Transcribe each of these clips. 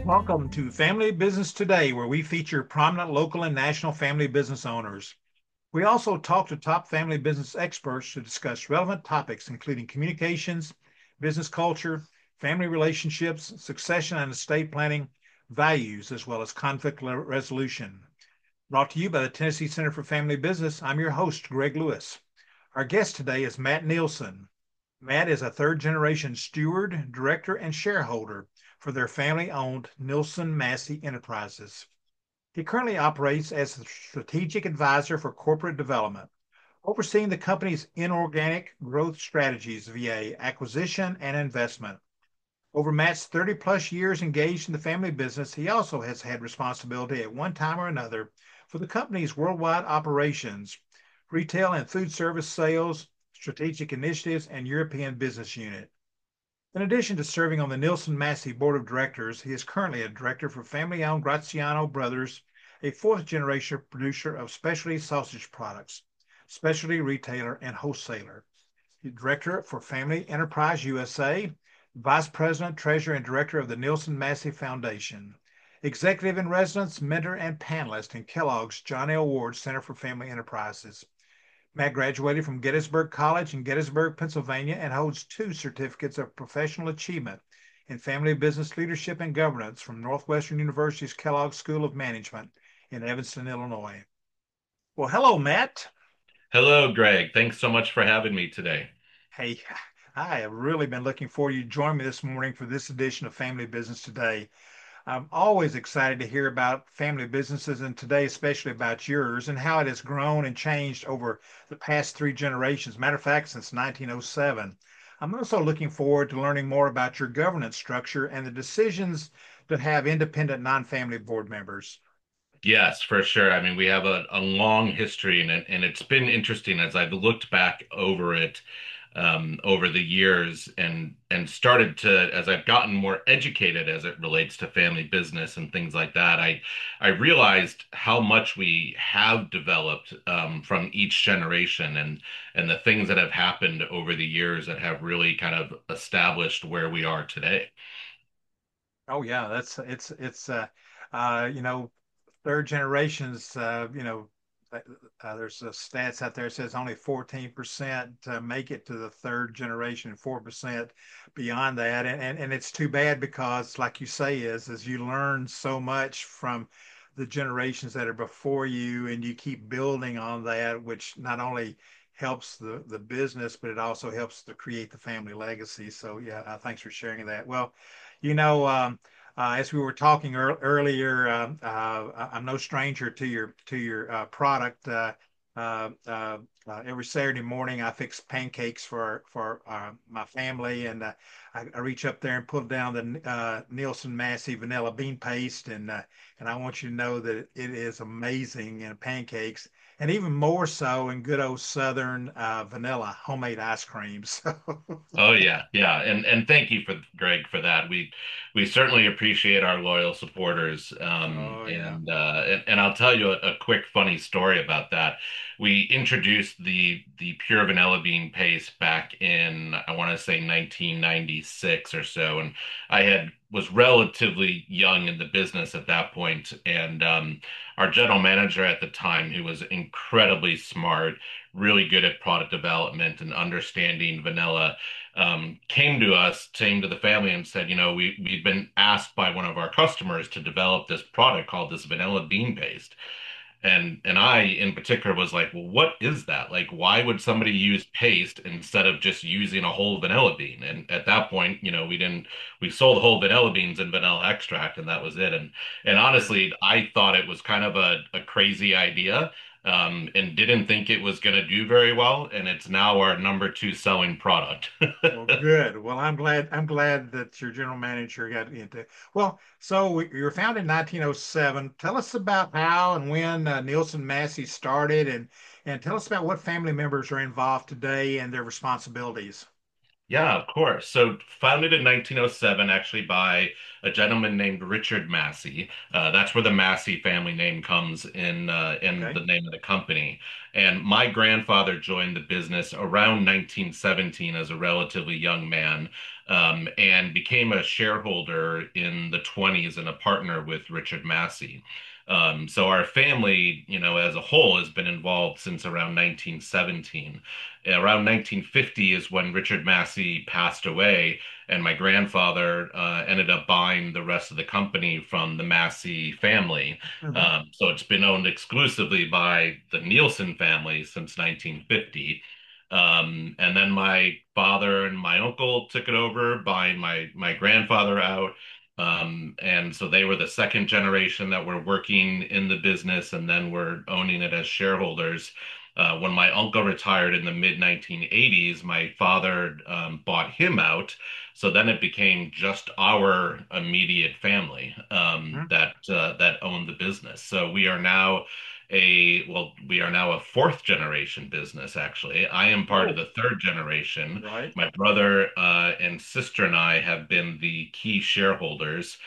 Welcome to Family Business Today, where we feature prominent local and national family business owners. We also talk to top family business experts to discuss relevant topics, including communications, business culture, family relationships, succession and estate planning, values, as well as conflict resolution. Brought to you by the Tennessee Center for Family Business, I'm your host, Greg Lewis. Our guest today is Matt Nielsen. Matt is a third generation steward, director, and shareholder for their family owned Nielsen Massey Enterprises. He currently operates as the strategic advisor for corporate development, overseeing the company's inorganic growth strategies via acquisition and investment. Over Matt's 30 plus years engaged in the family business, he also has had responsibility at one time or another for the company's worldwide operations, retail and food service sales, strategic initiatives, and European business unit. In addition to serving on the Nielsen Massey Board of Directors, he is currently a director for family-owned Graziano Brothers, a fourth-generation producer of specialty sausage products, specialty retailer, and wholesaler. He's director for Family Enterprise USA, vice president, treasurer, and director of the Nielsen Massey Foundation, executive in residence, mentor, and panelist in Kellogg's John L. Ward Center for Family Enterprises. Matt graduated from Gettysburg College in Gettysburg, Pennsylvania, and holds two certificates of professional achievement in family business leadership and governance from Northwestern University's Kellogg School of Management in Evanston, Illinois. Well, hello, Matt. Hello, Greg. Thanks so much for having me today. Hey, I have really been looking forward to you joining me this morning for this edition of Family Business Today. I'm always excited to hear about family businesses and today, especially about yours and how it has grown and changed over the past three generations. Matter of fact, since 1907. I'm also looking forward to learning more about your governance structure and the decisions to have independent non-family board members. Yes, for sure. I mean, we have a long history, and it's been interesting as I've looked back over it over the years and started to, as I've gotten more educated as it relates to family business and things like that, I realized how much we have developed from each generation and the things that have happened over the years that have really kind of established where we are today. Oh yeah, that's you know, third generations, uh, there's stats out there that says only 14% make it to the third generation and 4% beyond that. And it's too bad because, like you say, is you learn so much from the generations that are before you and you keep building on that, which not only helps the business, but it also helps to create the family legacy. So yeah, thanks for sharing that. Well, you know, as we were talking earlier, I'm no stranger to your product. Every Saturday morning, I fix pancakes for my family, and I reach up there and put down the Nielsen Massey vanilla bean paste, and I want you to know that it is amazing in pancakes, and even more so in good old Southern vanilla homemade ice cream. So, Oh yeah, yeah, and thank you for Greg for that. We certainly appreciate our loyal supporters. oh yeah. And I'll tell you a quick funny story about that. We introduced the pure vanilla bean paste back in I want to say 1996 or so, and I had was relatively young in the business at that point, and our general manager at the time, who was incredibly smart, really good at product development and understanding vanilla came to us, came to the family and said, you know, we've been asked by one of our customers to develop this product called this vanilla bean paste. And I in particular was like, well, what is that? Like, why would somebody use paste instead of just using a whole vanilla bean? And at that point, you know, we sold whole vanilla beans and vanilla extract, and that was it. And Yeah. honestly, I thought it was kind of a crazy idea, and didn't think it was going to do very well. And it's now our number two selling product. Well, good. Well, I'm glad that your general manager got into. Well, so you were founded in 1907. Tell us about how and when Nielsen Massey started, and tell us about what family members are involved today and their responsibilities. Yeah, of course. So founded in 1907, actually by a gentleman named Richard Massey. That's where the Massey family name comes in Okay. the name of the company. And my grandfather joined the business around 1917 as a relatively young man, and became a shareholder in the 20s and a partner with Richard Massey. So our family, as a whole, has been involved since around 1917. Around 1950 is when Richard Massey passed away, and my grandfather ended up buying the rest of the company from the Massey family. Hmm. So it's been owned exclusively by the Nielsen family since 1950. And then my father and my uncle took it over, buying my grandfather out. And so they were the second generation that were working in the business and then were owning it as shareholders. When my uncle retired in the mid 1980s, my father bought him out. So then it became just our immediate family that owned the business. So we are now a fourth generation business, actually. I am part of Oh, the third generation. right. My brother and sister and I have been the key shareholders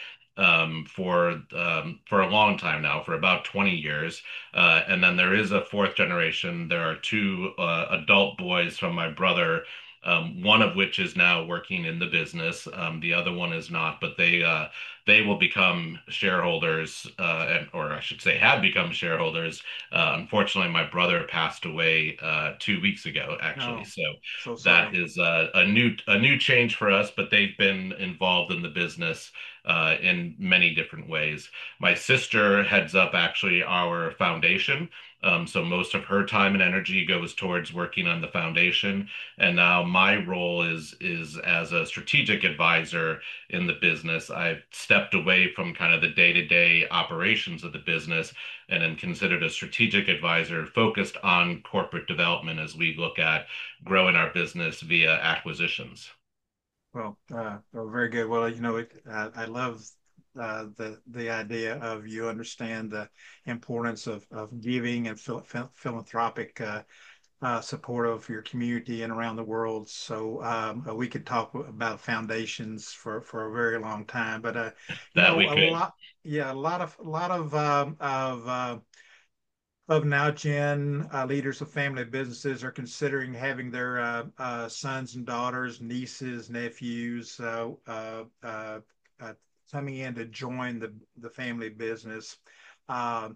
for a long time now, for about 20 years. And then there is a fourth generation. There are two adult boys from my brother, one of which is now working in the business. The other one is not, but they will become shareholders, or I should say, have become shareholders. Unfortunately, my brother passed away 2 weeks ago, actually. Oh, So so that sorry. is a new change for us. But they've been involved in the business in many different ways. My sister heads up actually our foundation. So most of her time and energy goes towards working on the foundation. And now my role is as a strategic advisor in the business. I've stepped away from kind of the day-to-day operations of the business and am considered a strategic advisor focused on corporate development as we look at growing our business via acquisitions. Well, very good. Well, I love the idea of you understand the importance of giving and philanthropic support of your community and around the world. So we could talk about foundations for a very long time, but That we a could. lot, yeah, a lot of now gen leaders of family businesses are considering having their sons and daughters, nieces, nephews uh, coming in to join the family business. Uh,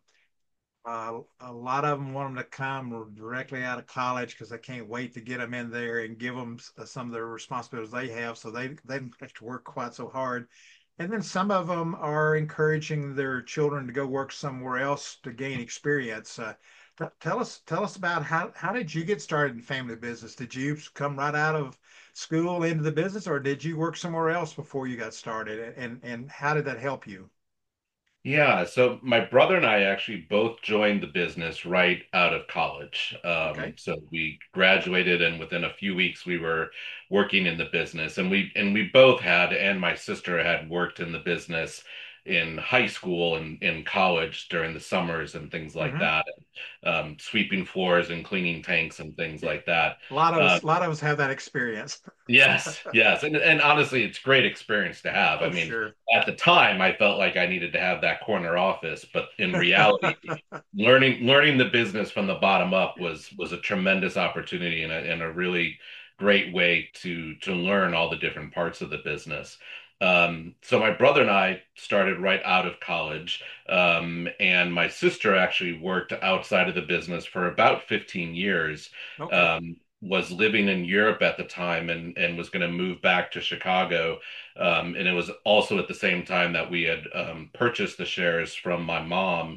a lot of them want them to come directly out of college because they can't wait to get them in there and give them some of the responsibilities they have, so they don't have to work quite so hard. And then some of them are encouraging their children to go work somewhere else to gain experience. Tell us about how did you get started in family business? Did you come right out of school into the business, or did you work somewhere else before you got started? And how did that help you? Yeah, so my brother and I actually both joined the business right out of college. Okay. So we graduated, and within a few weeks, we were working in the business. And we both had, and my sister had worked in the business in high school and in college during the summers and things like Hmm. that, sweeping floors and cleaning tanks and things Yeah. like that. A Um, lot of us have that experience. Yes, yes. And honestly, it's great experience to have. I Oh, mean, sure. at the time I felt like I needed to have that corner office, but in reality, learning the business from the bottom up was a tremendous opportunity and a really great way to learn all the different parts of the business. So my brother and I started right out of college, and my sister actually worked outside of the business for about 15 years. Okay. Was living in Europe at the time and was going to move back to Chicago. And it was also at the same time that we had purchased the shares from my mom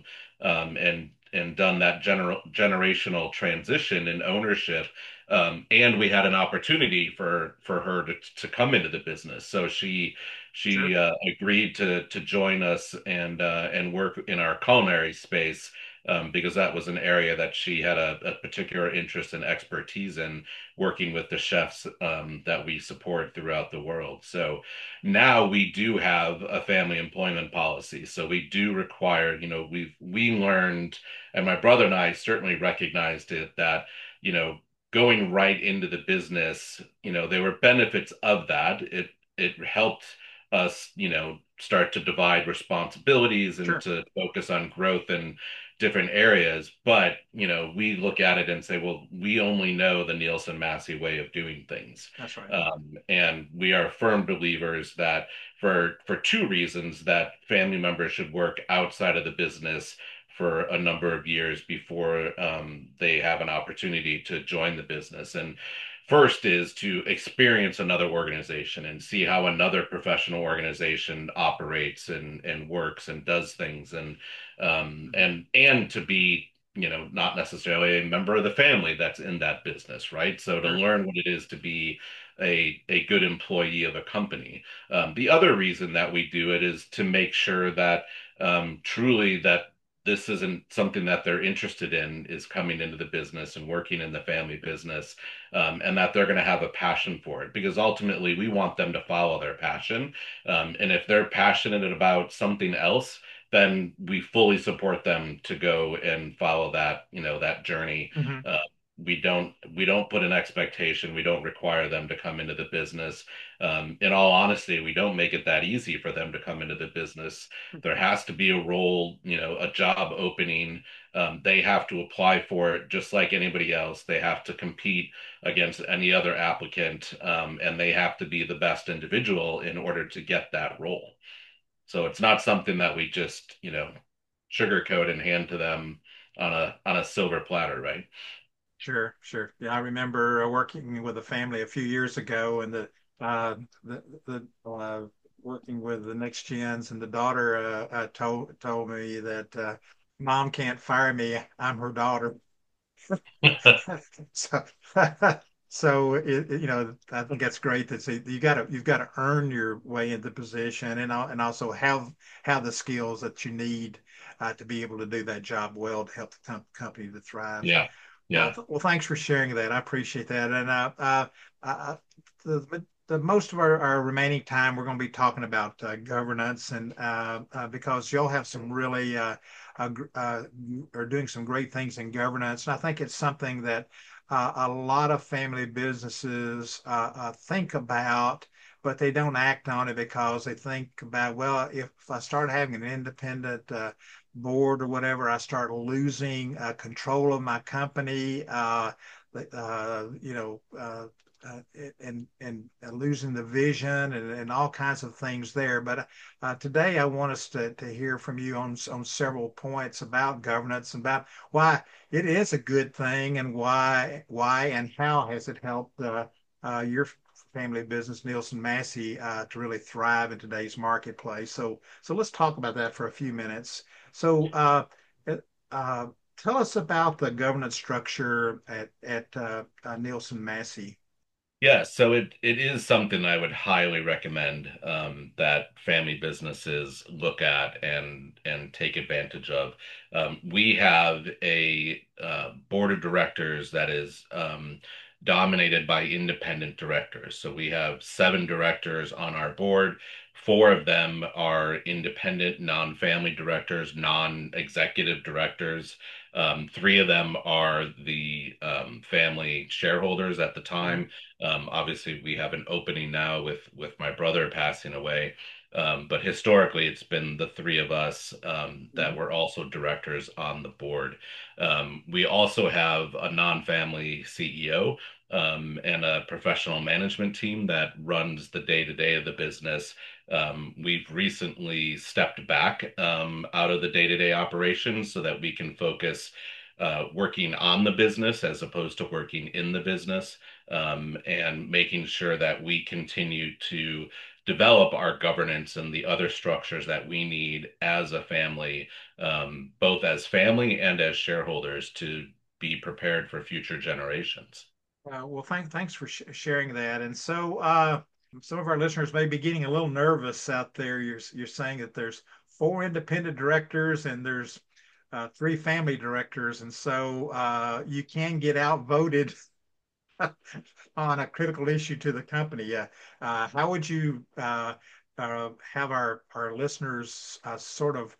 and done that generational transition in ownership. And we had an opportunity for her to come into the business. So she Sure. agreed to join us and work in our culinary space, because that was an area that she had a particular interest and expertise in, working with the chefs that we support throughout the world. So now we do have a family employment policy. So we do require, we learned, and my brother and I certainly recognized it, that, you know, going right into the business, there were benefits of that. It helped us, start to divide responsibilities and Sure. to focus on growth in different areas. But, we look at it and say, well, we only know the Nielsen Massey way of doing things. That's right. And we are firm believers that for two reasons that family members should work outside of the business for a number of years before they have an opportunity to join the business. And first is to experience another organization and see how another professional organization operates and works and does things Mhm. and to be not necessarily a member of the family that's in that business, right? So to Sure. learn what it is to be a good employee of a company. The other reason that we do it is to make sure that truly that this isn't something that they're interested in is coming into the business and working in the family business, and that they're going to have a passion for it because ultimately we want them to follow their passion, and if they're passionate about something else, then we fully support them to go and follow that that journey. Hmm. uh, we don't put an expectation. We don't require them to come into the business. In all honesty, we don't make it that easy for them to come into the business. There has to be a role, a job opening. They have to apply for it just like anybody else. They have to compete against any other applicant, and they have to be the best individual in order to get that role. So it's not something that we just, sugarcoat and hand to them on a silver platter, right? Sure, sure. Yeah, I remember working with a family a few years ago, and the working with the next gens, and the daughter told me that mom can't fire me. I'm her daughter. So, I think that's great. That you've got to earn your way into the position, and also have the skills that you need to be able to do that job well to help the company to thrive. Yeah. Well, Yeah. well, thanks for sharing that. I appreciate that. And the most of our remaining time, we're going to be talking about governance, and because y'all have some really are doing some great things in governance, and I think it's something that a lot of family businesses think about. But they don't act on it because they think about, well, if I start having an independent board or whatever, I start losing control of my company, you know, and losing the vision and all kinds of things there. But today I want us to hear from you on several points about governance and about why it is a good thing and why and how has it helped your family business, Nielsen Massey, to really thrive in today's marketplace. So let's talk about that for a few minutes. So, uh, tell us about the governance structure at Nielsen Massey. Yeah, so it is something I would highly recommend that family businesses look at and take advantage of. We have a board of directors that is dominated by independent directors. So we have seven directors on our board. Four of them are independent, non-family directors, non-executive directors. Three of them are the family shareholders at the Mhm. time. Obviously, we have an opening now with my brother passing away, but historically, it's been the three of us that Mhm. were also directors on the board. We also have a non-family CEO and a professional management team that runs the day-to-day of the business. We've recently stepped back out of the day-to-day operations so that we can focus working on the business as opposed to working in the business, and making sure that we continue to develop our governance and the other structures that we need as a family, both as family and as shareholders to be prepared for future generations. Well, thanks for sharing that. And so, some of our listeners may be getting a little nervous out there. You're saying that there's four independent directors and there's three family directors, and so you can get outvoted on a critical issue to the company. How would you have our listeners sort of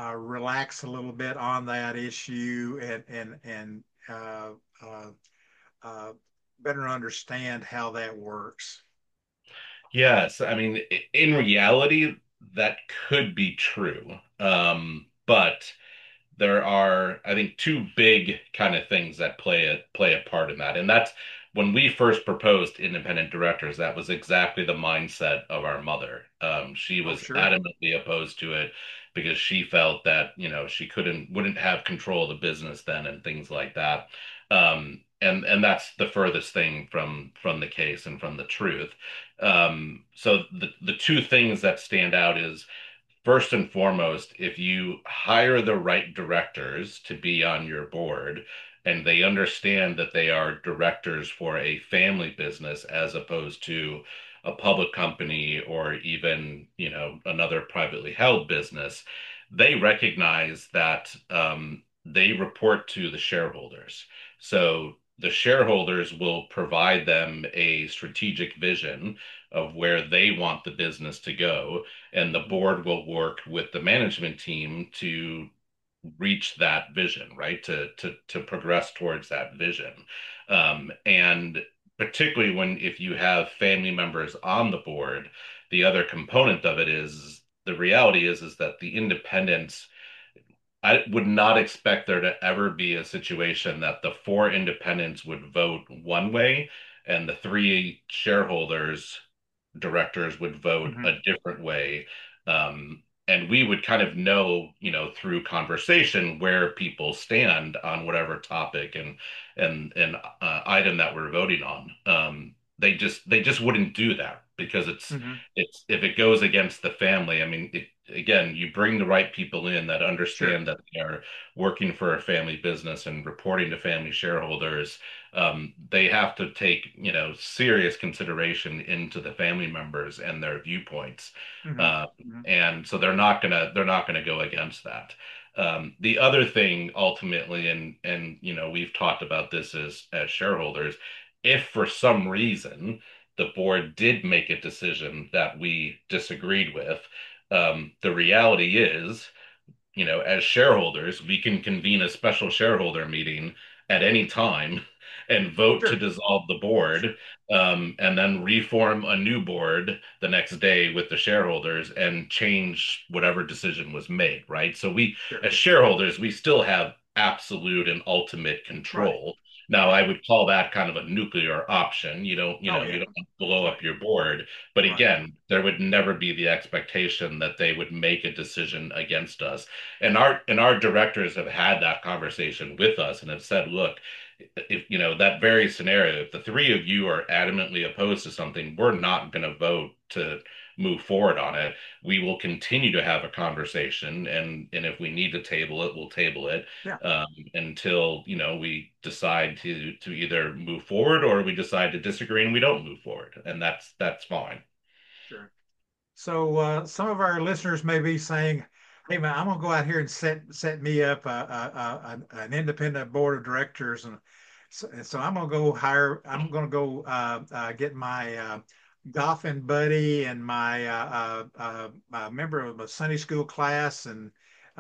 relax a little bit on that issue and uh, better understand how that works. Yes, I mean, in reality, that could be true. But there are, I think, two big kind of things that play a part in that. And that's when we first proposed independent directors, that was exactly the mindset of our mother. She Oh, was sure. adamantly opposed to it because she felt that, she wouldn't have control of the business then and things like that. And that's the furthest thing from the case and from the truth. So the two things that stand out is first and foremost, if you hire the right directors to be on your board and they understand that they are directors for a family business as opposed to a public company or even, another privately held business, they recognize that they report to the shareholders. So the shareholders will provide them a strategic vision of where they want the business to go, and the board will work with the management team to reach that vision, right? To progress towards that vision. And particularly when if you have family members on the board, the other component of it is the reality is that the independence I would not expect there to ever be a situation that the four independents would vote one way and the three shareholders, directors would vote Hmm. a different way. And we would kind of know, through conversation where people stand on whatever topic and item that we're voting on. They just wouldn't do that because Hmm. it's if it goes against the family. I mean, again, you bring the right people in that Sure. understand that they are working for a family business and reporting to family shareholders. They have to take, serious consideration into the family members and their viewpoints. Hmm. Uh, Hmm. and so they're not gonna go against that. The other thing ultimately, and we've talked about this as shareholders, if for some reason the board did make a decision that we disagreed with, the reality is, as shareholders, we can convene a special shareholder meeting at any time and vote to Sure. dissolve the board, and then reform a new board the next day with the shareholders and change whatever decision was made, right? So Sure. as shareholders, we still have absolute and ultimate Right. control. Now, I Right. would call that kind of a nuclear option. Oh, You yeah. don't blow up Right. your board, but Right. again, there would never be the expectation that they would make a decision against us. And our directors have had that conversation with us and have said, look, if that very scenario, if the three of you are adamantly opposed to something, we're not going to vote to move forward on it. We will continue to have a conversation, and if we need to table it, we'll table it Yeah. until we decide to either move forward or we decide to disagree and we don't move forward, and that's fine. Sure. So some of our listeners may be saying, "Hey man, I'm gonna go out here and set me up an independent board of directors, and so I'm gonna go hire. I'm gonna go get my golfing buddy and my member of my Sunday school class and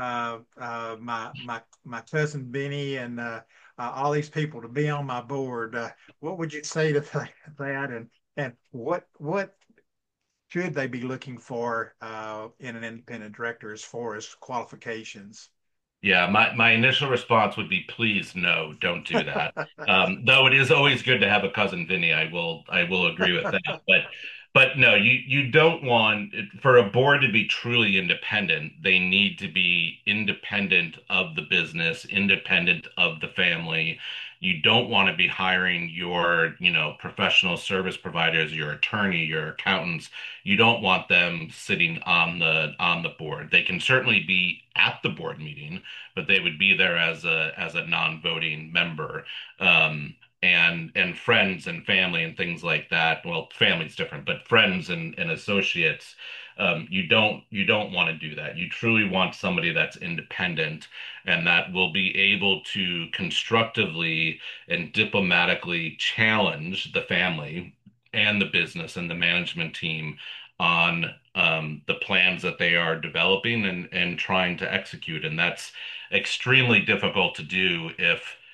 my cousin Benny and all these people to be on my board. What would you say to that? And what should they be looking for in an independent director as far as qualifications? Yeah, my initial response would be, please no, don't do that. Though it is always good to have a cousin Vinny, I will agree with that. But no, you don't want for a board to be truly independent, they need to be independent of the business, independent of the family. You don't want to be hiring your, professional service providers, your attorney, your accountants. You don't want them sitting on the board. They can certainly be at the board meeting, but they would be there as a non-voting member. And friends and family and things like that. Well, family's different, but friends and associates, you don't want to do that. You truly want somebody that's independent and that will be able to constructively and diplomatically challenge the family and the business and the management team on the plans that they are developing and trying to execute. And that's extremely difficult to do if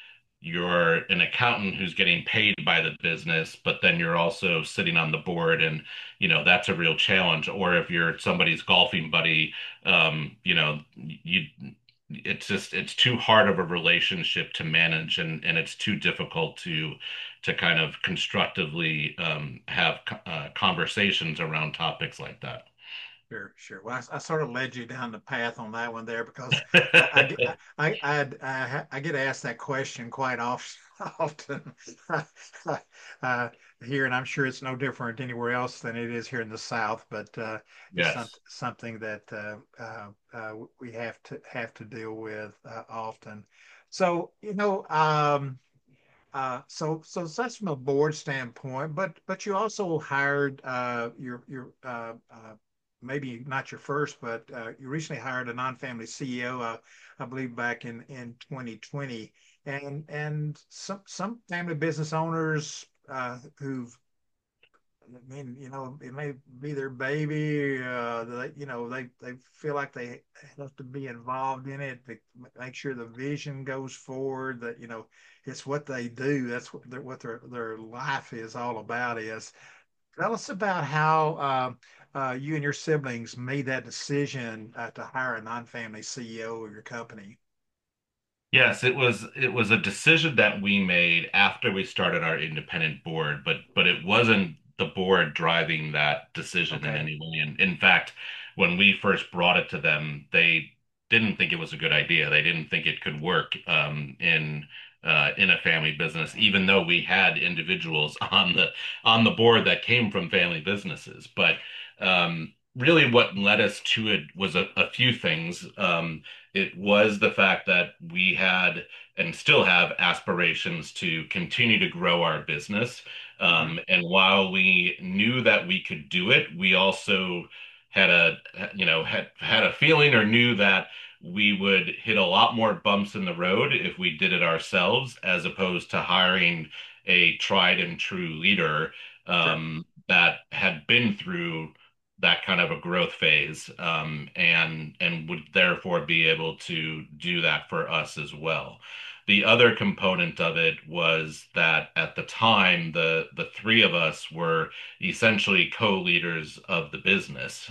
you're an accountant who's getting paid by the business, but then you're also sitting on the board, and that's a real challenge. Or if you're somebody's golfing buddy, you it's too hard of a relationship to manage, and it's too difficult to kind of constructively have conversations around topics like that. Sure, sure. Well, I sort of led you down the path on that one there because I get I get asked that question quite often uh, here, and I'm sure it's no different anywhere else than it is here in the South. But it's Yes. something that we have to deal with often. So so that's from a board standpoint, but you also hired your maybe not your first, but you recently hired a non-family CEO, I believe back in 2020, and some family business owners who've I mean, it may be their baby. They feel like they have to be involved in it to make sure the vision goes forward. That it's what they do. That's what their life is all about. Is tell us about how you and your siblings made that decision to hire a non-family CEO of your company. Yes, it was a decision that we made after we started our independent board, but it wasn't the board driving that decision in Okay, any way. And in fact, when we first brought it to them, they didn't think it was a good idea. They didn't think it could work in a family business, even though we had individuals on the board that came from family businesses. But really, what led us to it was a few things. It was the fact that we had and still have aspirations to continue to grow our business. hmm And while we knew that we could do it, we also had had a feeling or knew that we would hit a lot more bumps in the road if we did it ourselves, as opposed to hiring a tried and true leader sure, that had been through that kind of a growth phase, and would therefore be able to do that for us as well. The other component of it was that at the time, the three of us were essentially co-leaders of the business.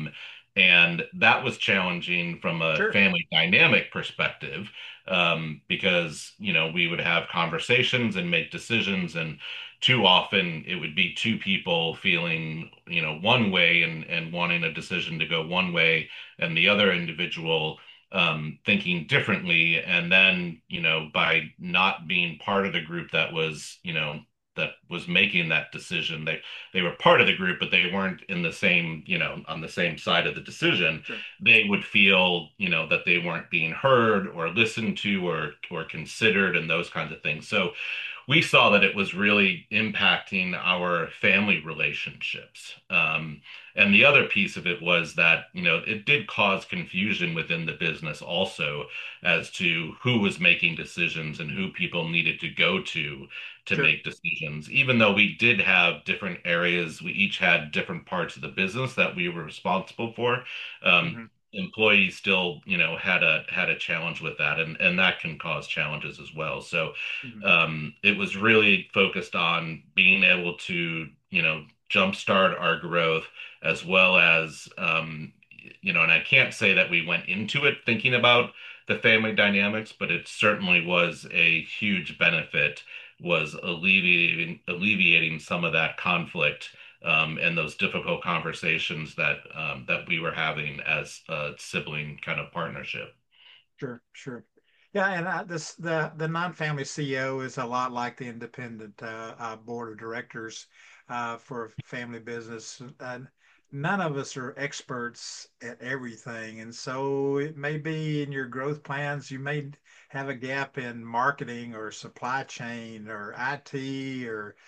And that was challenging from a sure, family dynamic perspective, because, we would have conversations and make decisions, and too often it would be two people feeling, one way and wanting a decision to go one way, and the other individual thinking differently. And then, by not being part of the group that was making that decision, they were part of the group, but they weren't in the same, on the same side of the decision. sure, They would feel, that they weren't being heard or listened to or considered, and those kinds of things. So we saw that it was really impacting our family relationships. And the other piece of it was that, it did cause confusion within the business also, as to who was making decisions and who people needed to go to sure. make decisions. Even though we did have different areas, we each had different parts of the business that we were responsible for. Um, hmm Employees still, had a challenge with that, and that can cause challenges as well. So hmm it was really focused on being able to, jumpstart our growth, as well as, and I can't say that we went into it thinking about the family dynamics, but it certainly was a huge benefit, was alleviating some of that conflict, and those difficult conversations that we were having as a sibling kind of partnership. Sure, sure. Yeah, and the non-family CEO is a lot like the independent board of directors for family business. None of us are experts at everything, and so it may be in your growth plans, you may have a gap in marketing or supply chain or IT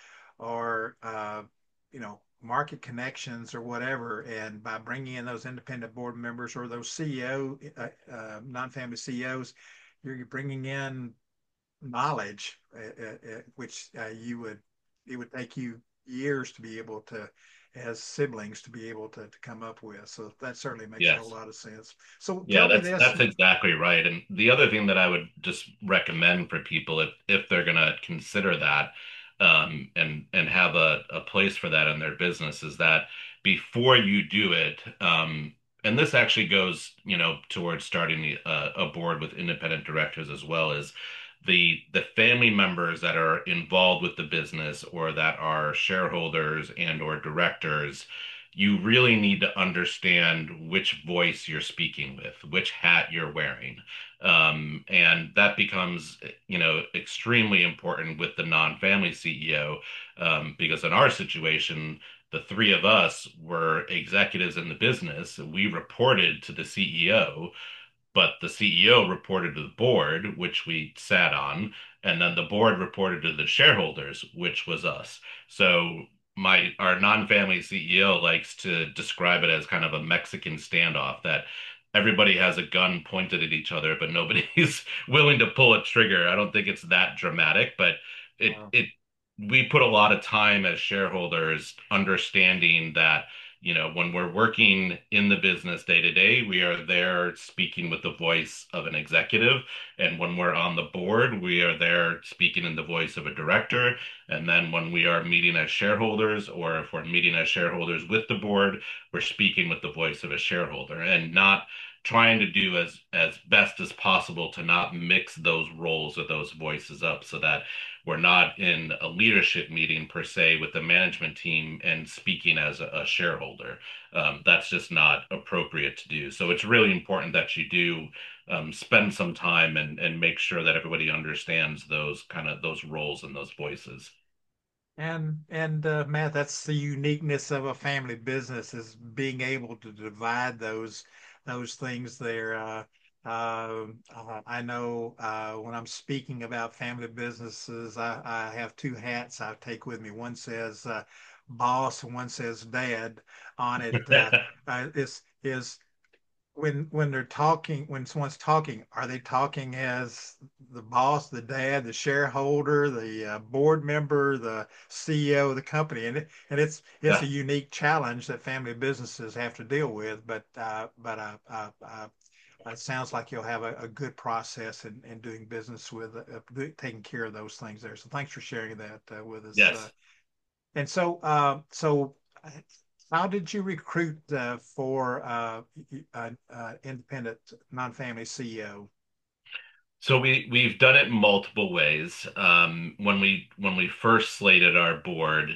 or market connections or whatever. And by bringing in those independent board members or those non-family CEOs, you're bringing in knowledge, which it would take you years to be able to as siblings to be able to come up with. So that certainly makes a whole Yes. lot of sense. So Yeah, tell me that's this. that's exactly right. And the other thing that I would just recommend for people if they're gonna consider that and have a place for that in their business is that before you do it, and this actually goes, towards starting a board with independent directors as well as the family members that are involved with the business or that are shareholders and or directors, you really need to understand which voice you're speaking with, which hat you're wearing. And that becomes, extremely important with the non-family CEO, because in our situation, the three of us were executives in the business. We reported to the CEO, but the CEO reported to the board, which we sat on, and then the board reported to the shareholders, which was us. So our non-family CEO likes to describe it as kind of a Mexican standoff that everybody has a gun pointed at each other, but nobody's willing to pull a trigger. I don't think it's that dramatic, but it Wow. it we put a lot of time as shareholders understanding that when we're working in the business day to day, we are there speaking with the voice of an executive. And when we're on the board, we are there speaking in the voice of a director. And then when we are meeting as shareholders, or if we're meeting as shareholders with the board, we're speaking with the voice of a shareholder and not trying to do as best as possible to not mix those roles or those voices up so that we're not in a leadership meeting per se with the management team and speaking as a shareholder. That's just not appropriate to do. So it's really important that you do spend some time and make sure that everybody understands those roles and those voices. And Matt, that's the uniqueness of a family business is being able to divide those things there. I know when I'm speaking about family businesses, I have two hats I take with me. One says boss, and one says dad on it. Is when they're talking, when someone's talking, are they talking as the boss, the dad, the shareholder, the board member, the CEO of the company? And it's a Yeah. unique challenge that family businesses have to deal with. But it sounds like you'll have a good process in doing business with taking care of those things there. So thanks for sharing that with us. Yes. And so, how did you recruit for independent non-family CEO? So we've done it multiple ways. When we first slated our board,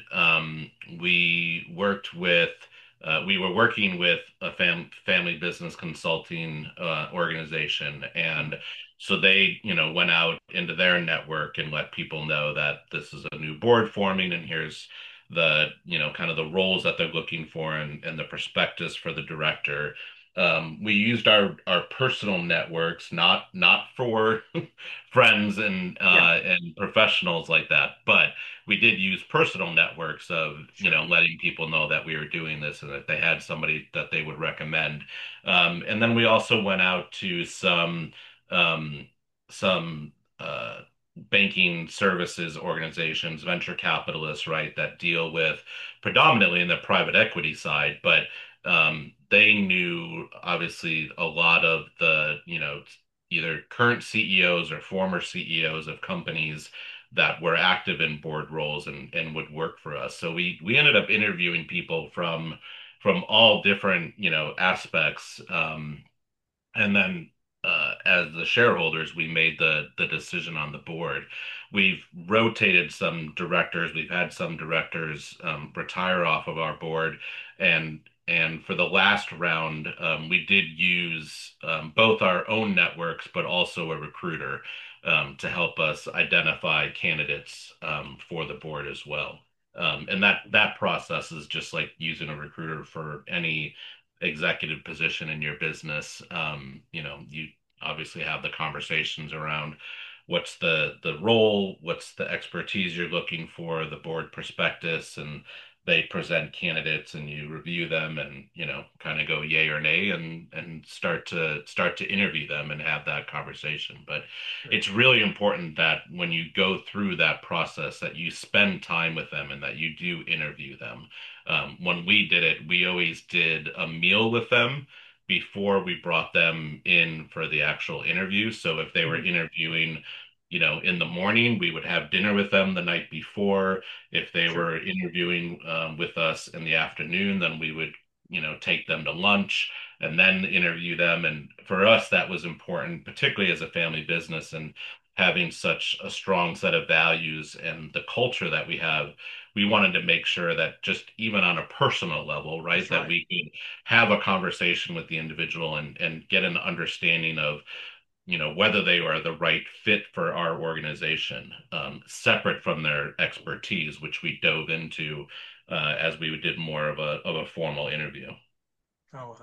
we were working with a family business consulting organization, and so they went out into their network and let people know that this is a new board forming, and here's the kind of the roles that they're looking for and the prospectus for the director. We used our personal networks, not for friends Yeah, and professionals like that, but we did use personal networks of sure. letting people know that we were doing this and that they had somebody that they would recommend. And then we also went out to um, some banking services organizations, venture capitalists, right, that deal with predominantly in the private equity side, but they knew obviously a lot of the, either current CEOs or former CEOs of companies that were active in board roles and would work for us. So we ended up interviewing people from all different, aspects. And then as the shareholders, we made the decision on the board. We've rotated some directors. We've had some directors retire off of our board, and for the last round, we did use both our own networks, but also a recruiter to help us identify candidates for the board as well. And that process is just like using a recruiter for any executive position in your business. You obviously have the conversations around what's the role, what's the expertise you're looking for, the board prospectus, and they present candidates and you review them and, kind of go yay or nay and start to interview them and have that conversation. But Sure. it's really important that when you go through that process that you spend time with them and that you do interview them. When we did it, we always did a meal with them before we brought them in for the actual interview. So if they were Mhm. interviewing, in the morning, we would have dinner with them the night before. If they Sure. were interviewing with us in the afternoon, then we would, take them to lunch and then interview them. And for us, that was important, particularly as a family business and having such a strong set of values and the culture that we have. We wanted to make sure that just even on a personal level, right, That's that right. we could have a conversation with the individual and get an understanding of whether they are the right fit for our organization, separate from their expertise, which we dove into as we did more of a formal interview. Oh,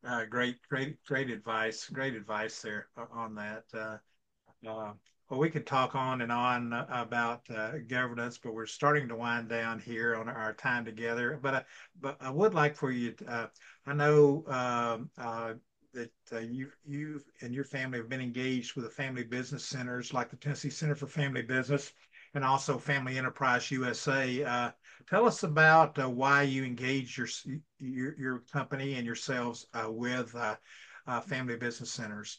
great advice. Great advice there on that. Uh, well, we could talk on and on about governance, but we're starting to wind down here on our time together. But I would like for you. I know that you and your family have been engaged with the family business centers like the Tennessee Center for Family Business and also Family Enterprise USA. Tell us about why you engaged your company and yourselves with family business centers.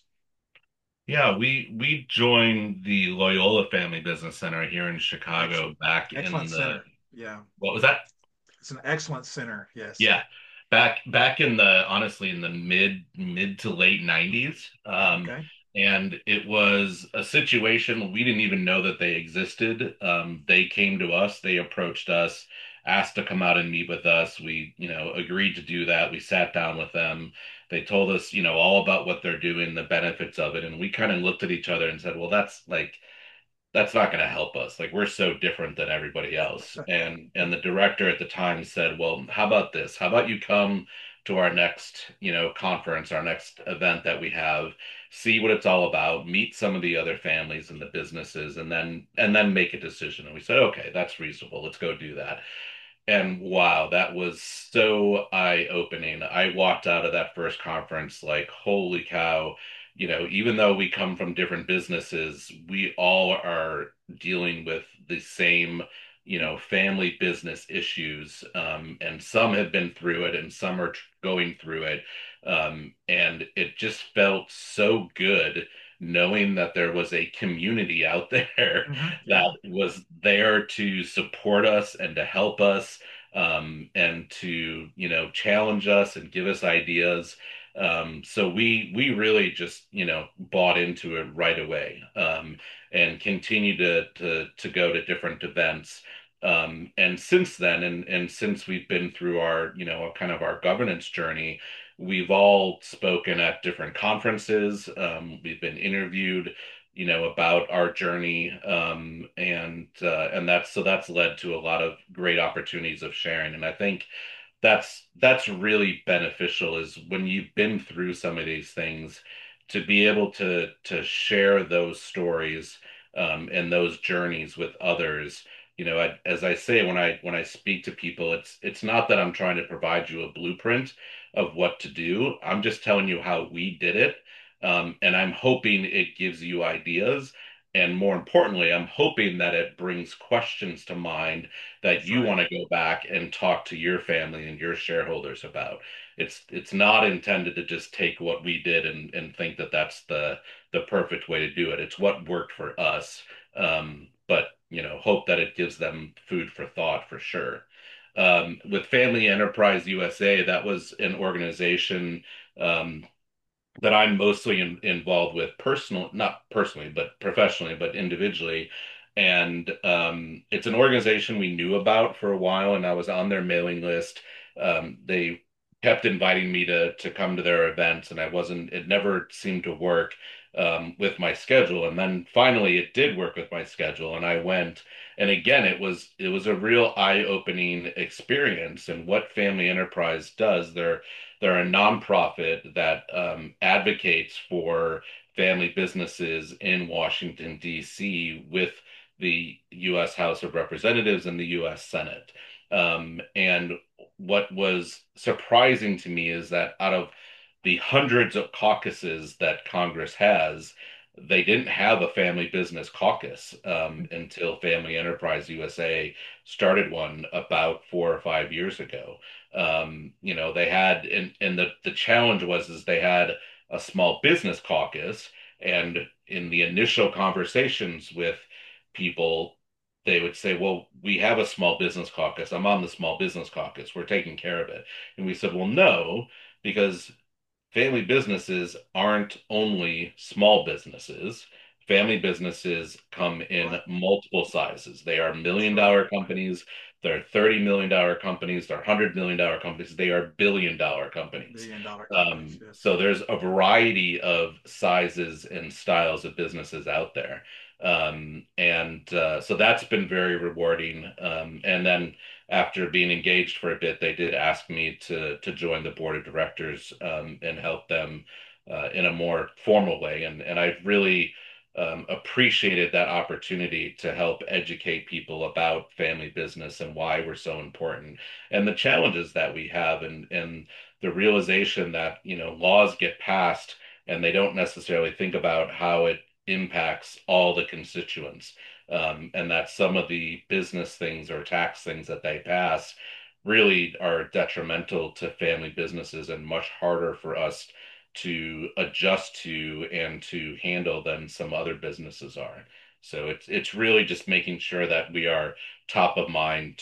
Yeah, we joined the Loyola Family Business Center here in Excellent, Chicago back excellent in the, center. Yeah, what was that? it's an excellent center. Yes. Yeah. Back in the honestly in the mid to late 90s. Okay. And it was a situation we didn't even know that they existed. They came to us, they approached us, asked to come out and meet with us. We, agreed to do that. We sat down with them. They told us, all about what they're doing, the benefits of it, and we kind of looked at each other and said, well, that's not going to help us. Like we're so different than everybody else. And the director at the time said, "Well, how about this? How about you come to our next, conference, our next event that we have, see what it's all about, meet some of the other families and the businesses, and then make a decision." And we said, "Okay, that's reasonable. Let's go do that." And wow, that was so eye-opening. I walked out of that first conference like, holy cow, even though we come from different businesses, we all are dealing with the same, family business issues. And some have been through it and some are going through it. And it just felt so good knowing that there was a community out there that Yeah. was there to support us and to help us, and to challenge us and give us ideas. So we really just bought into it right away, and continue to go to different events. And since then, and since we've been through our kind of our governance journey, we've all spoken at different conferences. We've been interviewed, about our journey, and that's led to a lot of great opportunities of sharing. And I think that's really beneficial is when you've been through some of these things to be able to share those stories, and those journeys with others. As I say when I speak to people, it's not that I'm trying to provide you a blueprint of what to do. I'm just telling you how we did it. And I'm hoping it gives you ideas. And more importantly, I'm hoping that it brings questions to mind that That's you right. want to go back and talk to your family and your shareholders about. It's not intended to just take what we did and think that that's the perfect way to do it. It's what worked for us. But hope that it gives them food for thought for sure. With Family Enterprise USA, that was an organization, that I'm mostly involved with not personally, but professionally, but individually. And it's an organization we knew about for a while, and I was on their mailing list. They kept inviting me to come to their events, and it never seemed to work with my schedule. And then finally, it did work with my schedule, and I went. And again, it was a real eye-opening experience. And what Family Enterprise does, they're a nonprofit that advocates for family businesses in Washington, D.C., with the U.S. House of Representatives and the U.S. Senate. And what was surprising to me is that out of the hundreds of caucuses that Congress has, they didn't have a family business caucus until Family Enterprise USA started one about 4 or 5 years ago. They had, and the challenge was is they had a small business caucus, and in the initial conversations with people, they would say, well, we have a small business caucus. I'm on the small business caucus. We're taking care of it. And we said, well, no, because family businesses aren't only small businesses. Family businesses come in Right. multiple sizes. They are That's million right. dollar companies, they're $30 million companies, they're $100 million companies, they are $1 billion companies. Billion-dollar companies. Yes. So there's a variety of sizes and styles of businesses out there. And so that's been very rewarding. And then after being engaged for a bit, they did ask me to join the board of directors and help them in a more formal way. And I've really appreciated that opportunity to help educate people about family business and why we're so important and the challenges that we have and the realization that, laws get passed and they don't necessarily think about how it impacts all the constituents. And that some of the business things or tax things that they pass really are detrimental to family businesses and much harder for us to adjust to and to handle than some other businesses are. So it's really just making sure that we are top of mind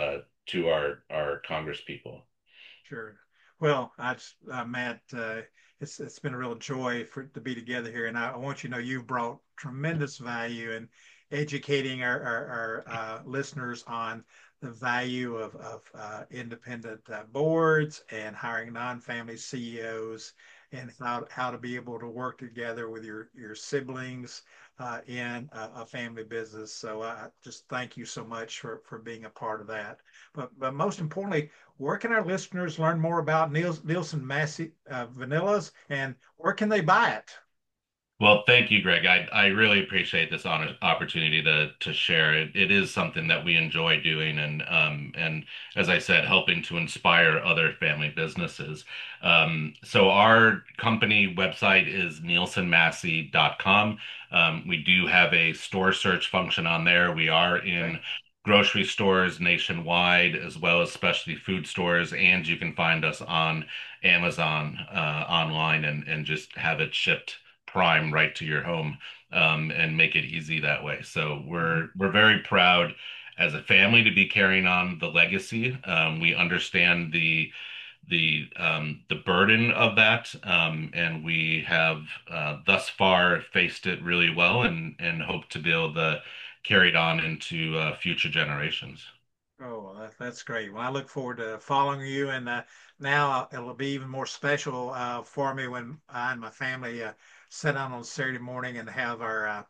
to our Congress people. Sure. Well, Matt, it's been a real joy to be together here, and I want you to know you've brought tremendous value in educating our listeners on the value of independent boards and hiring non-family CEOs, and how to be able to work together with your siblings in a family business. So I just thank you so much for being a part of that. But most importantly, where can our listeners learn more about Nielsen Massey Vanillas, and where can they buy it? Well, thank you, Greg. I really appreciate this opportunity to share. It is something that we enjoy doing, and as I said, helping to inspire other family businesses. So our company website is nielsenmassey.com. We do have a store search function on there. We are Okay. in grocery stores nationwide, as well as specialty food stores, and you can find us on Amazon online and just have it shipped Prime right to your home, and make it easy that way. So Mm-hmm. we're very proud as a family to be carrying on the legacy. We understand the burden of that, and we have thus far faced it really well, and hope to be able to carry it on into future generations. Oh, well, that's great. Well, I look forward to following you, and now it'll be even more special for me when I and my family sit down on Saturday morning and have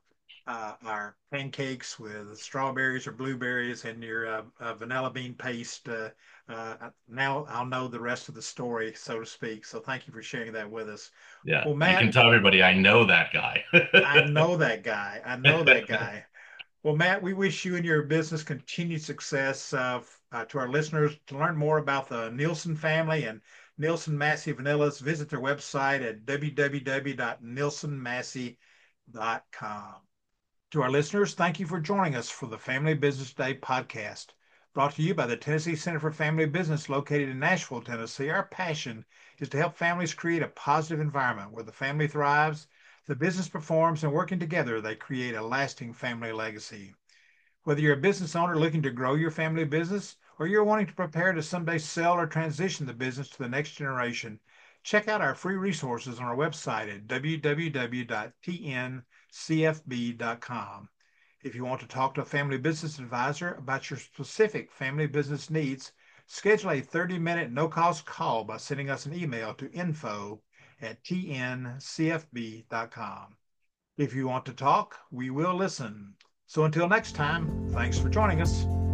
our pancakes with strawberries or blueberries and your vanilla bean paste. Now I'll know the rest of the story, so to speak. So thank you for sharing that with us. Yeah, Well, you can Matt, tell everybody I know that guy. I know that guy. I know that guy. Well, Matt, we wish you and your business continued success. To our listeners, to learn more about the Nielsen family and Nielsen Massey Vanillas, visit their website at www.nielsenmassey.com. To our listeners, thank you for joining us for the Family Business Day podcast. Brought to you by the Tennessee Center for Family Business, located in Nashville, Tennessee. Our passion is to help families create a positive environment where the family thrives, the business performs, and working together, they create a lasting family legacy. Whether you're a business owner looking to grow your family business or you're wanting to prepare to someday sell or transition the business to the next generation, check out our free resources on our website at www.tncfb.com. If you want to talk to a family business advisor about your specific family business needs, schedule a 30-minute no-cost call by sending us an email to info@tncfb.com. If you want to talk, we will listen. So until next time, thanks for joining us.